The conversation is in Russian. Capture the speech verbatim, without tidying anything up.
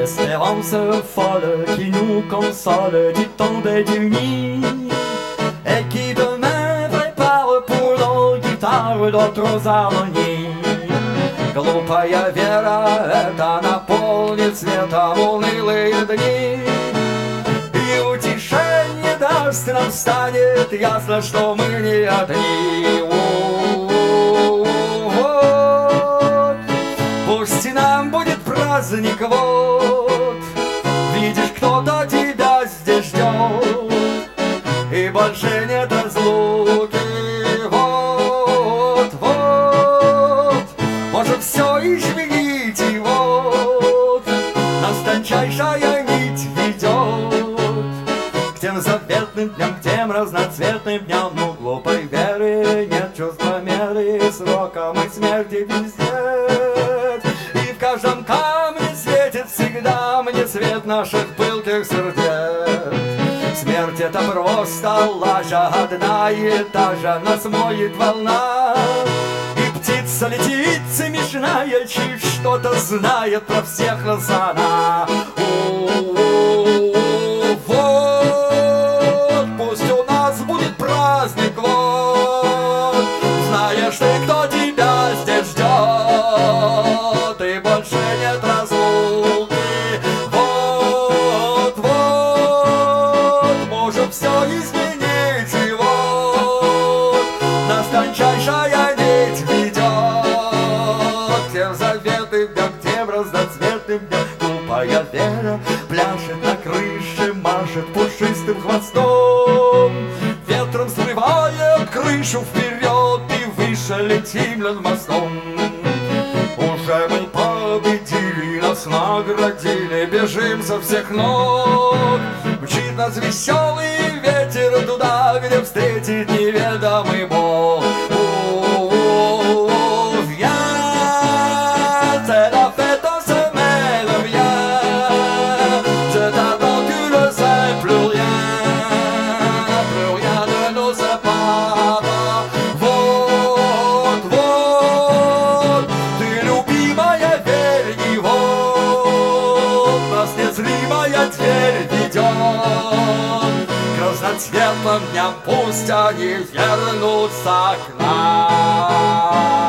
l'espérance folle qui nous console du temps des nuits et qui demain prépare pour nos guitares d'autres harmonies. Глупая вера, это наполнит светом унылые дни, и утешение даст, нам станет ясно, что мы не одни. Вот, пусть и нам будет праздник, вот, видишь, кто-то тебя здесь ждет, и больше нет разлуки. Вот, вот, может все изменить, и вот нас тончайшая нить ведет к тем заветным дням, к тем разноцветным дням. Ну, глупой веры нет чувства меры, сроком и смерти везде. И в каждом камне светит всегда мне свет наших пылких сердец. Смерть — это просто лажа, одна и та же, нас моет волна. И птица летит смешная, чуть что-то знает про всех нас она. Вот, пусть у нас будет праздник, вот, знаешь ты, кто тебя здесь ждет, и больше нет разлуки. Вот, вот, может все изменить, и вот нас тончайшая нить ведет к тем заветным дням, к тем разноцветным дням. Глупая вера пляшет на крыше, машет пушистым хвостом, ветром срывает крышу вперед, и выше летим над мостом. Уже мы победили, нас наградили, бежим со всех ног. Мчит нас веселый ветер туда, где встретит неведомый Бог. К разноцветным дням пусть они вернутся к нам.